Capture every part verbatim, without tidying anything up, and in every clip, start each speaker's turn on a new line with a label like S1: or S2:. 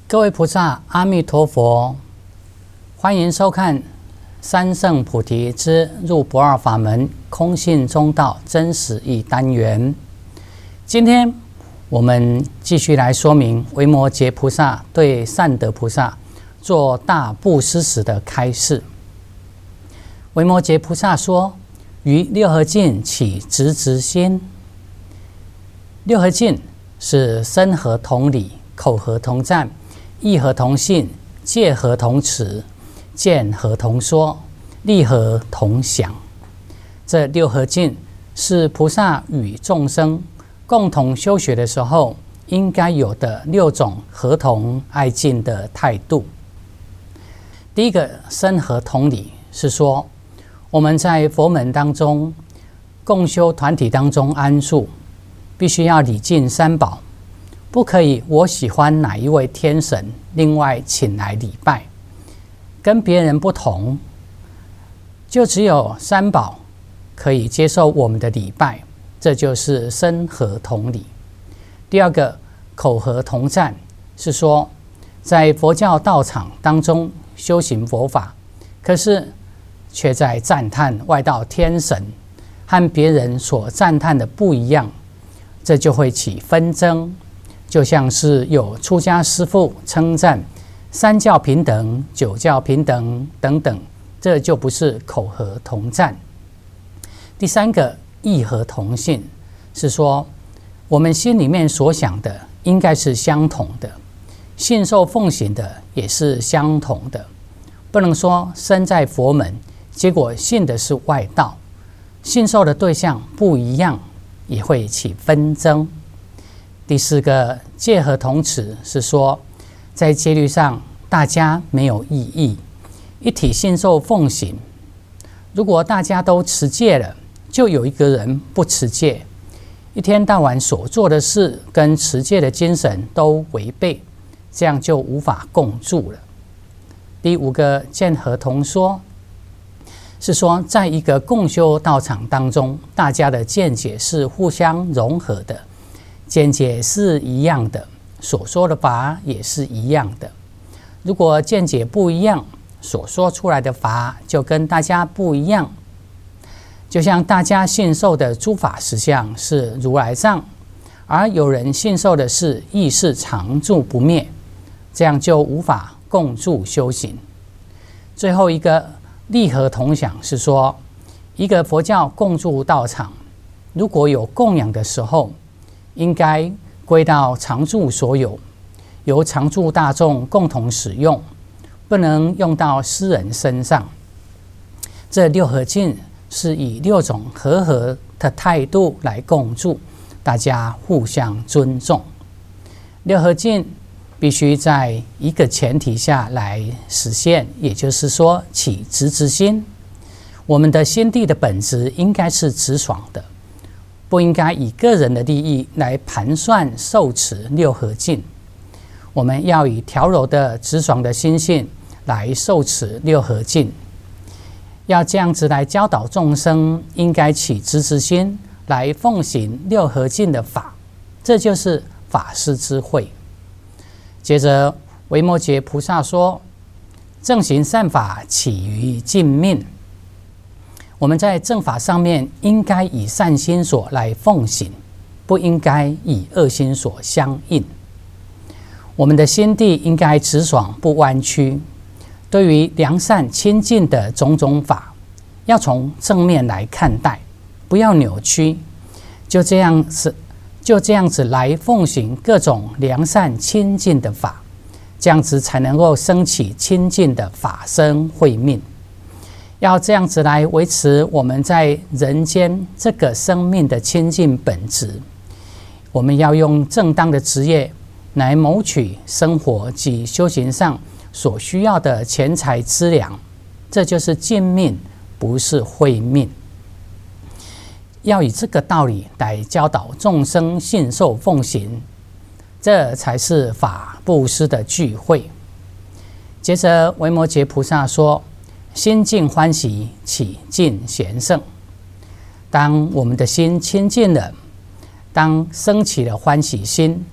S1: 各位菩萨，阿弥陀佛！欢迎收看《三圣菩提之入不二法门空性中道真实义》单元。今天我们继续来说明维摩诘菩萨对善德菩萨做大布施时的开示。维摩诘菩萨说：“于六合境起直直心。”六合境是身合同理、口合同赞、意合同信、戒合同持、见合同说、力合同想。这六合境是菩萨与众生共同修学的时候应该有的六种合同爱敬的态度。第一个身合同理是说，我们在佛门当中共修团体当中安住，必须要礼敬三宝，不可以我喜欢哪一位天神，另外请来礼拜，跟别人不同，就只有三宝可以接受我们的礼拜，这就是身合同理。第二个口合同赞是说，在佛教道场当中修行佛法，可是却在赞叹外道天神和别人所赞叹的不一样，这就会起纷争。就像是有出家师父称赞三教平等、九教平等等等，这就不是口合同赞。第三个意合同信是说，我们心里面所想的应该是相同的，信受奉行的也是相同的，不能说身在佛门，结果信的是外道，信受的对象不一样，也会起纷争。第四个戒合同持是说，在戒律上大家没有异议，一体信受奉行。如果大家都持戒了，就有一个人不持戒，一天到晚所做的事跟持戒的精神都违背，这样就无法共住了。第五个见合同说是说，在一个共修道场当中，大家的见解是互相融合的，见解是一样的，所说的法也是一样的。如果见解不一样，所说出来的法就跟大家不一样。就像大家信受的诸法实相是如来藏，而有人信受的是意识常住不灭，这样就无法共住修行。最后一个力合同想是说，一个佛教共住道场，如果有供养的时候，应该归到常住所有，由常住大众共同使用，不能用到私人身上。这六合境是以六种和合的态度来共住，大家互相尊重。六合境必须在一个前提下来实现，也就是说起直直心。我们的心地的本质应该是直爽的，不应该以个人的利益来盘算受持六合境。我们要以调柔的直爽的心性来受持六合境，要这样子来教导众生，应该起直直心来奉行六合境的法，这就是法师智慧。接着维摩诘菩萨说，正行善法起于净命。我们在正法上面应该以善心所来奉行，不应该以恶心所相应。我们的心地应该直爽不弯曲，对于良善亲近的种种法，要从正面来看待，不要扭曲，就这样子就这样子来奉行各种良善亲近的法，这样子才能够升起亲近的法身慧命。要这样子来维持我们在人间这个生命的亲近本质。我们要用正当的职业来谋取生活及修行上所需要的钱财资粮，这就是净命，不是慧命。要以这个道理来教导众生信受奉行，这才是法布施的聚会。接着维摩诘菩萨说，心净欢喜，起净贤圣。当我们的心清净了，当升起了欢喜心，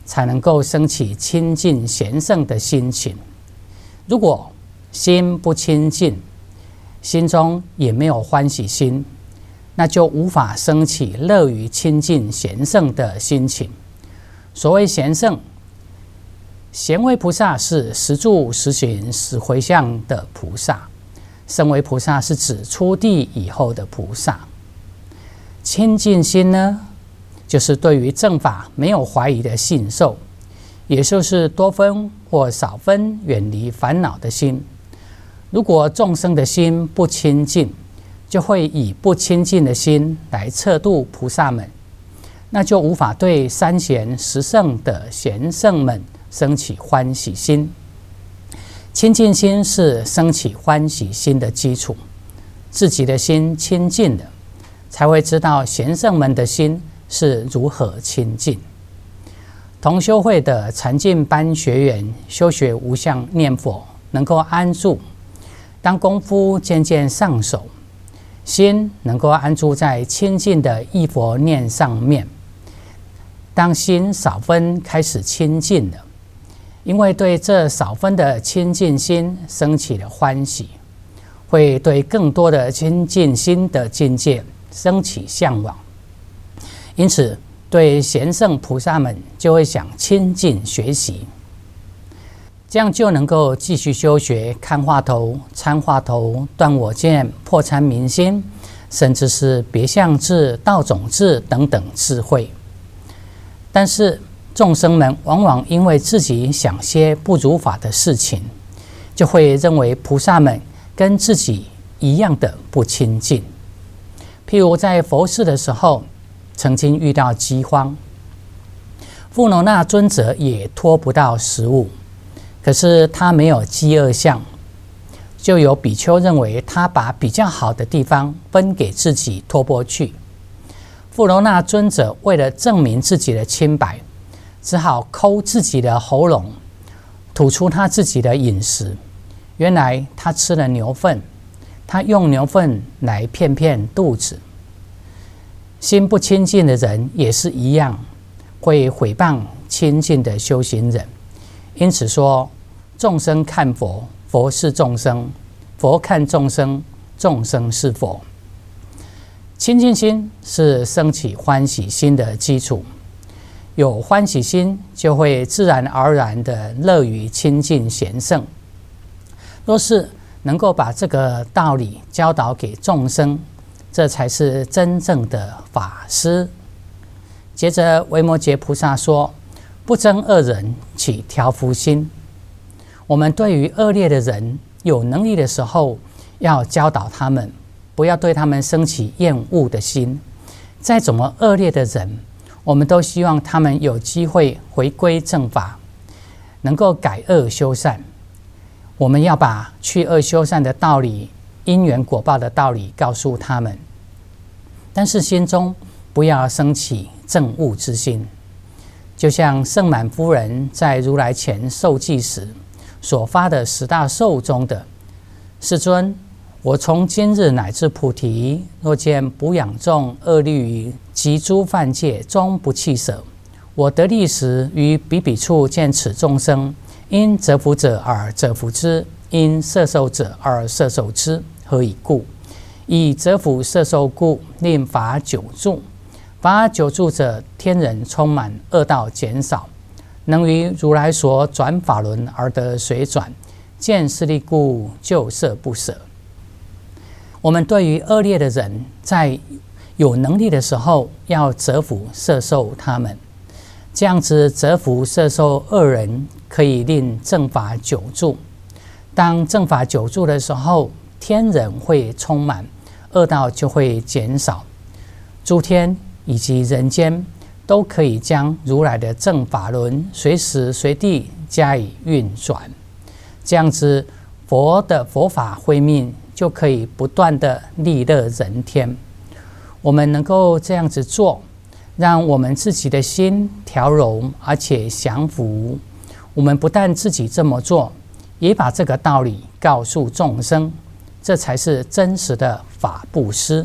S1: 才能够升起亲近贤圣的心情。如果心不亲近，心中也没有欢喜心，那就无法升起乐于亲近贤圣的心情。所谓贤圣，贤为菩萨是实住实行实回向的菩萨，圣为菩萨是指出地以后的菩萨。亲近心呢，就是对于正法没有怀疑的信受，也就是多分或少分远离烦恼的心。如果众生的心不亲近，就会以不亲近的心来测度菩萨们，那就无法对三贤十圣的贤圣们升起欢喜心。亲近心是升起欢喜心的基础，自己的心亲近了，才会知道贤圣们的心是如何亲近。同修会的禅净班学员修学无相念佛，能够安住，当功夫渐渐上手，心能够安住在亲近的忆佛念上面。当心少分开始亲近了，因为对这少分的亲近心升起了欢喜，会对更多的亲近心的境界升起向往，因此对贤圣菩萨们就会想亲近学习，这样就能够继续修学看话头、参话头、断我见、破参明心，甚至是别相智、道种智等等智慧。但是众生们往往因为自己想些不如法的事情，就会认为菩萨们跟自己一样的不亲近。譬如在佛事的时候，曾经遇到饥荒，富罗那尊者也拖不到食物，可是他没有饥饿相，就有比丘认为他把比较好的地方分给自己托钵去。富罗那尊者为了证明自己的清白，只好抠自己的喉咙，吐出他自己的饮食。原来他吃了牛粪，他用牛粪来骗骗肚子。心不亲近的人也是一样，会毁谤亲近的修行人。因此说，众生看佛，佛是众生；佛看众生，众生是佛。亲近心是升起欢喜心的基础，有欢喜心，就会自然而然的乐于亲近贤圣。若是能够把这个道理教导给众生，这才是真正的法师。接着维摩诘菩萨说，不憎恶人，起调伏心。我们对于恶劣的人，有能力的时候，要教导他们，不要对他们升起厌恶的心。再怎么恶劣的人，我们都希望他们有机会回归正法，能够改恶修善。我们要把去恶修善的道理、因缘果报的道理告诉他们，但是心中不要升起憎恶之心。就像圣满夫人在如来前受记时所发的十大寿中的：世尊，我从今日乃至菩提，若见补养众恶律及诸犯戒，终不弃舍。我得力时，于彼彼处见此众生，因折伏者而折伏之，因摄受者而摄受之。何以故？以折伏摄受故，令法久住。法久住者，天人充满，恶道减少，能于如来所转法轮而得随转。见是利故，就摄不舍。我们对于恶劣的人，在有能力的时候，要折伏摄受他们。这样子折伏摄受恶人，可以令正法久住。当正法久住的时候，天人会充满，恶道就会减少，诸天以及人间都可以将如来的正法轮随时随地加以运转。这样子，佛的佛法慧命就可以不断的利乐人天。我们能够这样子做，让我们自己的心调柔而且降伏。我们不但自己这么做，也把这个道理告诉众生，这才是真实的法布施。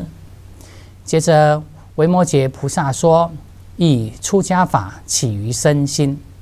S1: 接着维摩诘菩萨说，以出家法起于身心。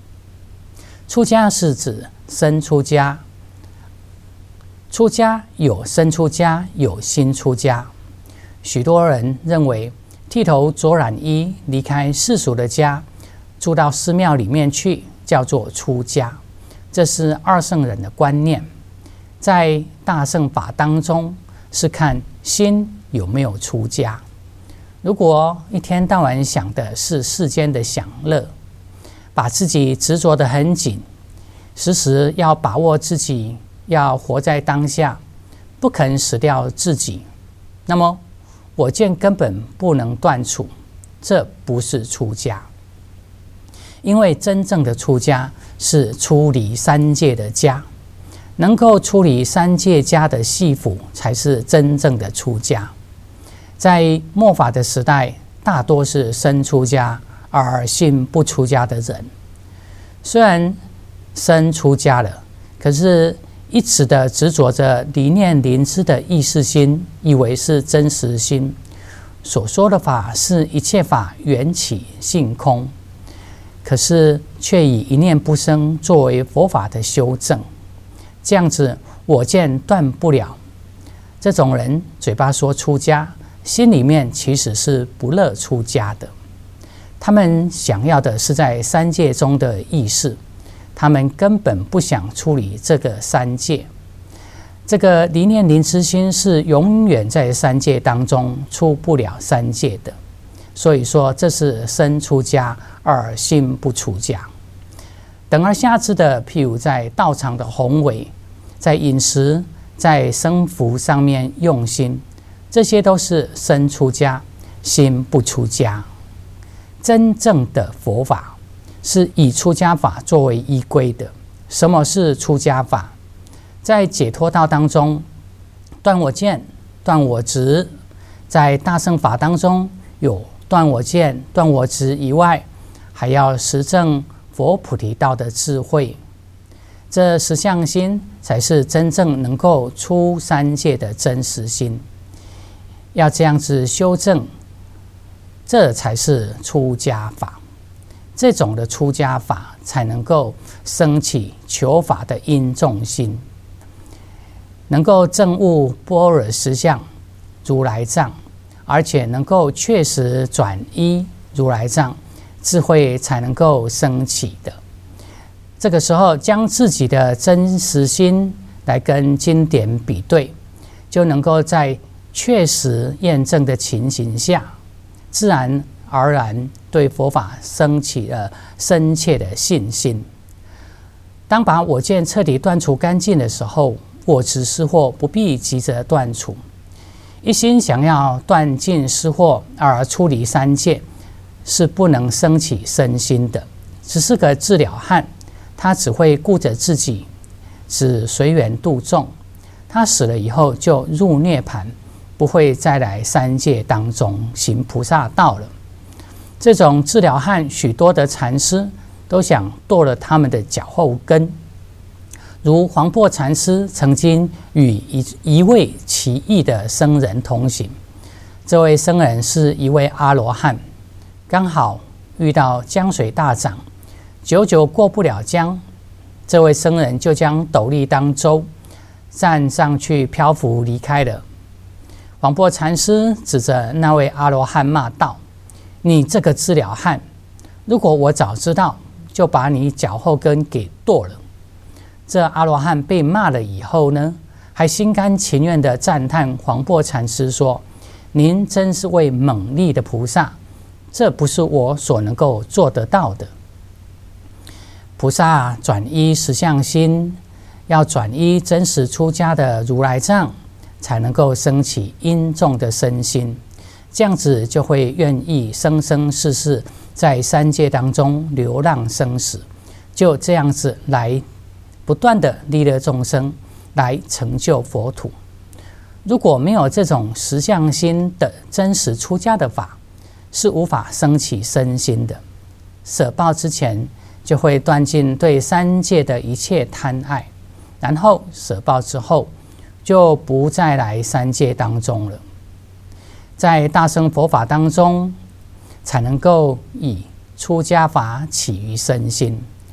S1: 出家是指身出家，出家有身出家，有心出家。许多人认为剃头着染衣，离开世俗的家，住到寺庙里面去，叫做出家。这是二圣人的观念。在大乘法当中，是看心有没有出家。如果一天到晚想的是世间的享乐，把自己执着得很紧，时时要把握自己，要活在当下，不肯死掉自己，那么我见根本不能断除，这不是出家。因为真正的出家是出离三界的家，能够出离三界家的系缚，才是真正的出家。在末法的时代，大多是身出家而心不出家的人。虽然身出家了，可是一直的执着着离念临知的意识心，以为是真实心。所说的法是一切法缘起性空，可是却以一念不生作为佛法的修正。这样子我见断不了。这种人嘴巴说出家，心里面其实是不乐出家的。他们想要的是在三界中的意识，他们根本不想处理这个三界。这个离念临知心是永远在三界当中出不了三界的，所以说这是身出家而心不出家。等而下之的，譬如在道场的宏伟，在饮食，在生福上面用心，这些都是身出家，心不出家。真正的佛法是以出家法作为依归的。什么是出家法？在解脱道当中，断我见、断我执；在大乘法当中，有断我见、断我执以外，还要实证佛菩提道的智慧。这十相心才是真正能够出三界的真实心。要这样子修正，这才是出家法。这种的出家法才能够升起求法的因重心，能够证悟般若实相如来藏，而且能够确实转依如来藏，智慧才能够升起的。这个时候将自己的真实心来跟经典比对，就能够在确实验证的情形下，自然而然对佛法升起了深切的信心。当把我见彻底断除干净的时候，我执失惑不必急着断除。一心想要断尽失惑而出离三界，是不能升起身心的，只是个治疗汉。他只会顾着自己，只随缘度众。他死了以后就入涅槃，不会再来三界当中行菩萨道了。这种治疗汉，许多的禅师都想剁了他们的脚后跟。如黄檗禅师曾经与一一位奇异的僧人同行，这位僧人是一位阿罗汉，刚好遇到江水大涨，久久过不了江，这位僧人就将斗笠当舟，站上去漂浮离开了。黄檗禅师指着那位阿罗汉骂道：“你这个知了汉，如果我早知道，就把你脚后跟给剁了。”这阿罗汉被骂了以后呢，还心甘情愿地赞叹黄檗禅师说：“您真是位猛力的菩萨，这不是我所能够做得到的。”菩萨转依实相心，要转依真实出家的如来藏，才能够升起因重的身心，这样子就会愿意生生世世在三界当中流浪生死，就这样子来不断的利乐众生，来成就佛土。如果没有这种实相心的真实出家的法，是无法升起身心的。舍报之前就会断尽对三界的一切贪爱，然后舍报之后就不再来三界当中了。在大乘佛法当中，才能够以出家法起于身心，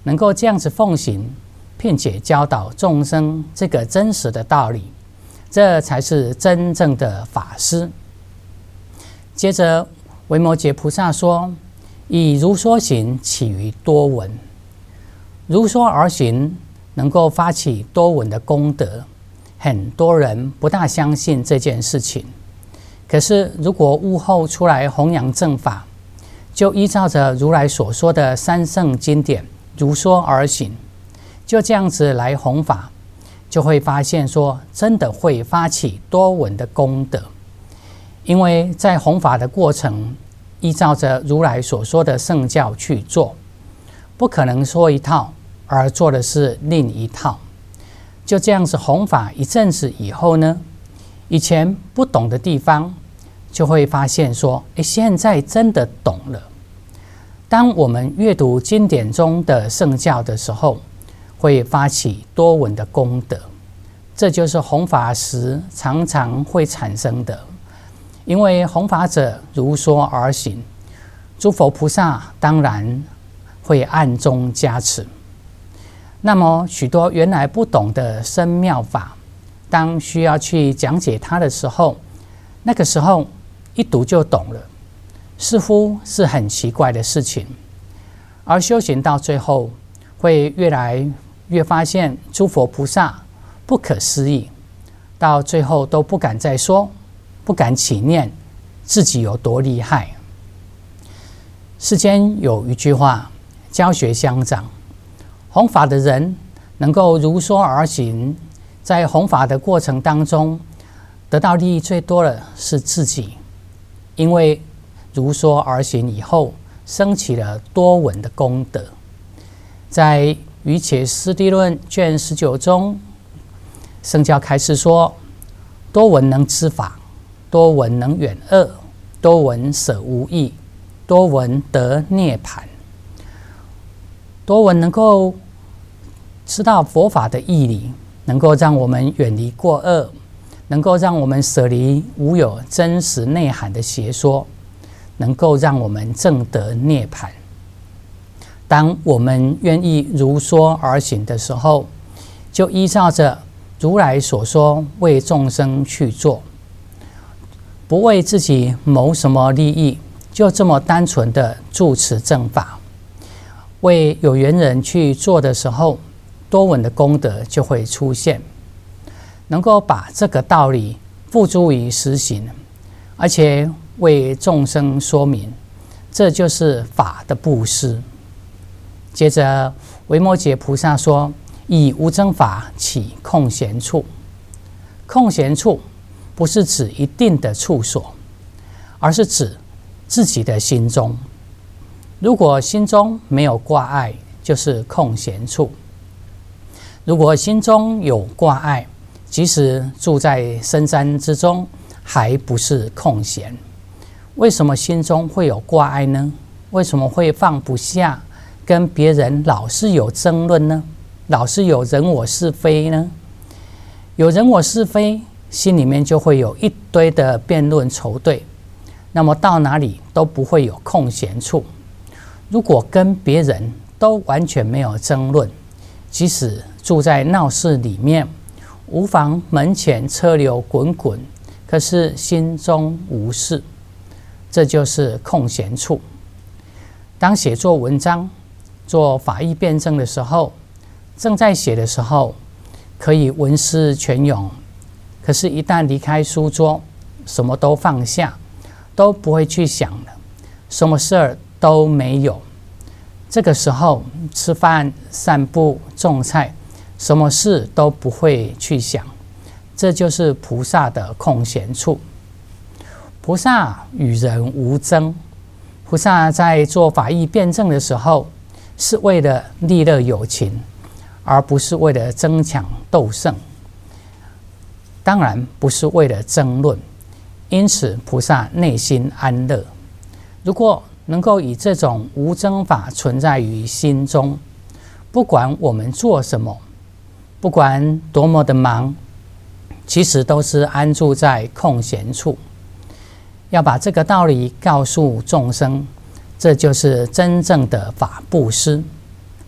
S1: 能够这样子奉行，并且教导众生这个真实的道理，这才是真正的法师。接着维摩诘菩萨说，以如说行起于多闻，如说而行能够发起多闻的功德。很多人不大相信这件事情，可是如果悟后出来弘扬正法，就依照着如来所说的三圣经典如说而行，就这样子来弘法，就会发现说真的会发起多闻的功德。因为在弘法的过程，依照着如来所说的圣教去做，不可能说一套而做的是另一套。就这样子弘法一阵子以后呢，以前不懂的地方就会发现说，诶，现在真的懂了。当我们阅读经典中的圣教的时候，会发起多闻的功德，这就是弘法时常常会产生的。因为弘法者如说而行，诸佛菩萨当然会暗中加持。那么许多原来不懂的深妙法，当需要去讲解它的时候，那个时候一读就懂了，似乎是很奇怪的事情。而修行到最后，会越来越发现诸佛菩萨不可思议，到最后都不敢再说，不敢起念自己有多厉害。世间有一句话，教学相长，弘法的人能够如说而行，在弘法的过程当中，得到利益最多的是自己，因为如说而行以后，升起了多闻的功德。在《瑜伽师地论》卷十九中，圣教开示说：多闻能知法，多闻能远恶，多闻舍无益，多闻得涅槃。多闻能够知道佛法的义理，能够让我们远离过恶，能够让我们舍离无有真实内涵的邪说，能够让我们证得涅槃。当我们愿意如说而行的时候，就依照着如来所说为众生去做，不为自己谋什么利益，就这么单纯的住持正法。为有缘人去做的时候，多闻的功德就会出现，能够把这个道理付诸于实行，而且为众生说明，这就是法的布施。接着维摩诘菩萨说：以无争法起空闲处。空闲处不是指一定的处所，而是指自己的心中。如果心中没有挂碍，就是空闲处；如果心中有挂碍，即使住在深山之中，还不是空闲。为什么心中会有挂碍呢？为什么会放不下，跟别人老是有争论呢？老是有人我是非呢？有人我是非，心里面就会有一堆的辩论仇对，那么到哪里都不会有空闲处。如果跟别人都完全没有争论，即使住在闹市里面，无妨门前车流滚滚，可是心中无事，这就是空闲处。当写作文章、做法义辩证的时候，正在写的时候可以文思泉涌，可是一旦离开书桌，什么都放下，都不会去想了，什么事儿都没有。这个时候吃饭、散步、种菜，什么事都不会去想，这就是菩萨的空闲处。菩萨与人无争，菩萨在做法义辩证的时候，是为了利乐有情，而不是为了争抢斗胜，当然不是为了争论。因此菩萨内心安乐。如果能够以这种无争法存在于心中，不管我们做什么，不管多么的忙，其实都是安住在空闲处。要把这个道理告诉众生，这就是真正的法布施。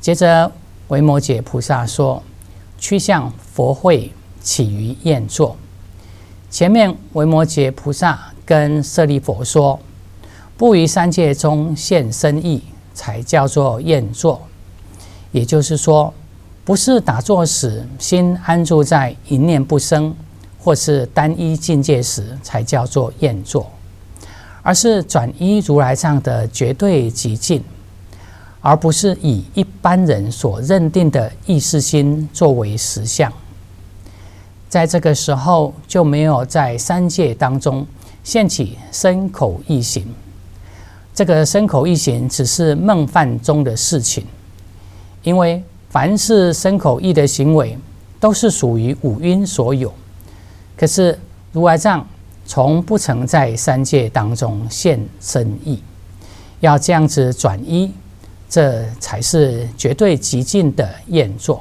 S1: 接着维摩诘菩萨说：趋向佛慧，起于厌作。前面维摩诘菩萨跟舍利弗说，不于三界中现身意，才叫做厌作。也就是说，不是打坐时心安住在一念不生，或是单一境界时才叫做厌作，而是转依如来藏的绝对极境，而不是以一般人所认定的意识心作为实相。在这个时候，就没有在三界当中现起身口意行。这个身口意行只是梦幻中的事情，因为凡是身口意的行为，都是属于五蕴所有。可是如来藏从不曾在三界当中现身意，要这样子转依，这才是绝对极尽的厌作。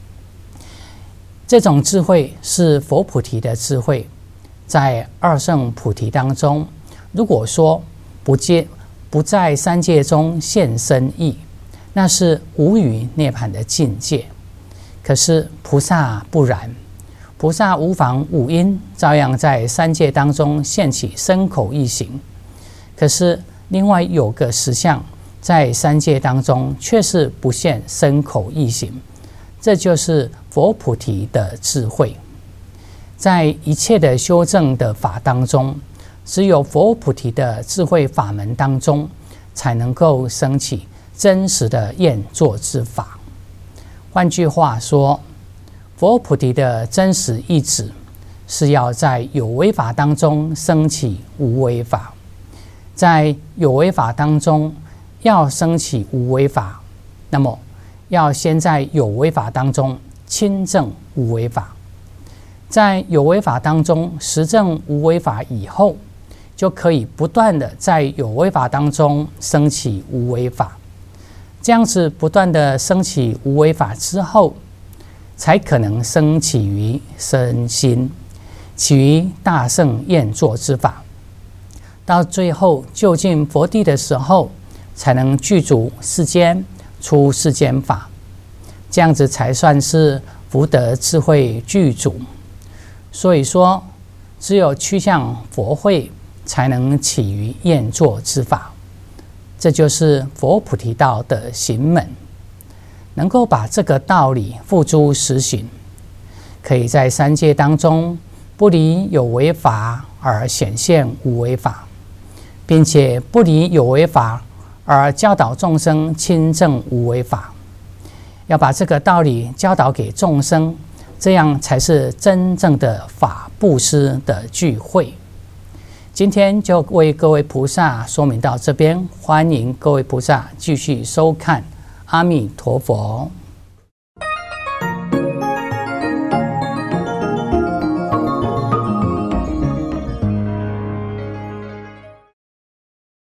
S1: 这种智慧是佛菩提的智慧，在二圣菩提当中，如果说不接不在三界中现身意，那是无余涅槃的境界。可是菩萨不然，菩萨无妨五阴，照样在三界当中现起身口意行。可是另外有个实相，在三界当中却是不现身口意行，这就是佛菩提的智慧。在一切的修正的法当中，只有佛菩提的智慧法门当中，才能够升起真实的厌作之法。换句话说，佛菩提的真实意旨是要在有为法当中升起无为法，在有为法当中要升起无为法，那么要先在有为法当中亲证无为法，在有为法当中实证无为法以后，就可以不断的在有为法当中升起无为法。这样子不断的升起无为法之后，才可能升起于身心，起于大圣厌作之法。到最后就近佛地的时候，才能具足世间出世间法，这样子才算是福德智慧具足。所以说，只有趋向佛慧，才能起于厌作之法。这就是佛菩提道的行门，能够把这个道理付诸实行，可以在三界当中不离有为法而显现无为法，并且不离有为法而教导众生亲证无为法。要把这个道理教导给众生，这样才是真正的法布施的聚会。今天就为各位菩萨说明到这边，欢迎各位菩萨继续收看。阿弥陀佛。